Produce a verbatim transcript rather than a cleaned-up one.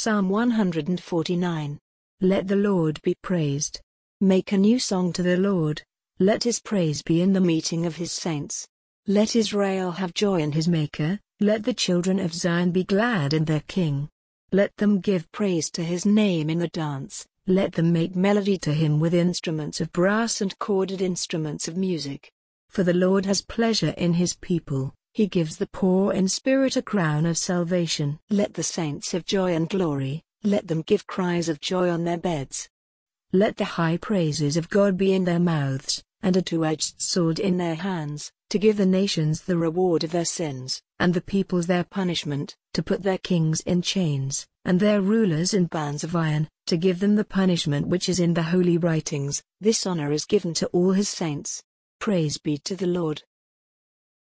Psalm one forty-nine. Let the Lord be praised. Make a new song to the Lord. Let his praise be in the meeting of his saints. Let Israel have joy in his Maker. Let the children of Zion be glad in their King. Let them give praise to his name in the dance. Let them make melody to him with instruments of brass and chorded instruments of music. For the Lord has pleasure in his people. He gives the poor in spirit a crown of salvation. Let the saints have joy and glory. Let them give cries of joy on their beds. Let the high praises of God be in their mouths, and a two-edged sword in their hands, to give the nations the reward of their sins, and the peoples their punishment, to put their kings in chains, and their rulers in bands of iron, to give them the punishment which is in the holy writings. This honor is given to all his saints. Praise be to the Lord.